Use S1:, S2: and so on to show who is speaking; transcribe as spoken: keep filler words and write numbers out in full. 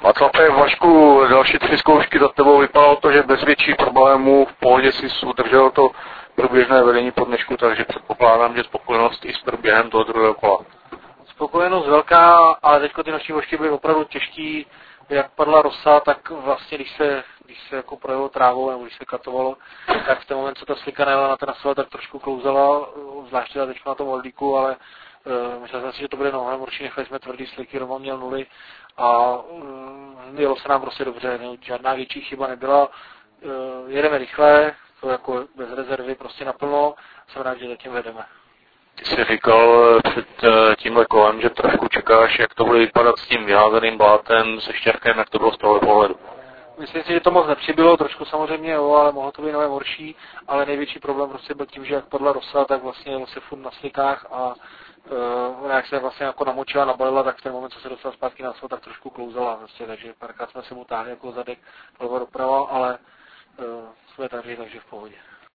S1: A chlape, Vašku, další tři zkoušky za tebou, vypadalo to, že bez větších problémů v pohodě si udržel to průběžné vedení po dnešku, takže předpokládám, že spokojenost i s průběhem toho druhého kola.
S2: Spokojenost velká, ale teďko ty noční vožky byly opravdu těžký, jak padla rosa, tak vlastně když se, když se jako projelo trávou nebo když se katovalo, tak v ten moment, co ta slika najela na ten asfalt, tak trošku klouzala, zvláště teď na tom oldíku, ale uh, myslel jsem si, že to bude mnohem horší, nechali jsme tvrdý sliky, Roman měl nuly a uh, jelo se nám prostě dobře, ne, žádná větší chyba nebyla, uh, jedeme rychle, to jako bez rezervy, prostě naplno, jsem rád, že zatím vedeme.
S1: Ty jsi říkal před tímhle kolem, že trošku čekáš, jak to bude vypadat s tím vyházeným blátem, se štěrkem, jak to bylo z toho pohledu.
S2: Myslím si, že to moc nepřibylo, trošku samozřejmě, jo, ale mohlo to být mnohem horší, ale největší problém prostě byl tím, že jak padla rosa, tak vlastně jelo se furt na slikách a uh, jak se vlastně jako namočila, nabalila, tak v ten moment, co se dostala zpátky na asfalt, tak trošku klouzala, vlastně, takže párkrát jsme se mu táhli jako zadek, doleva doprava, ale uh, jsme tady, takže v pohodě.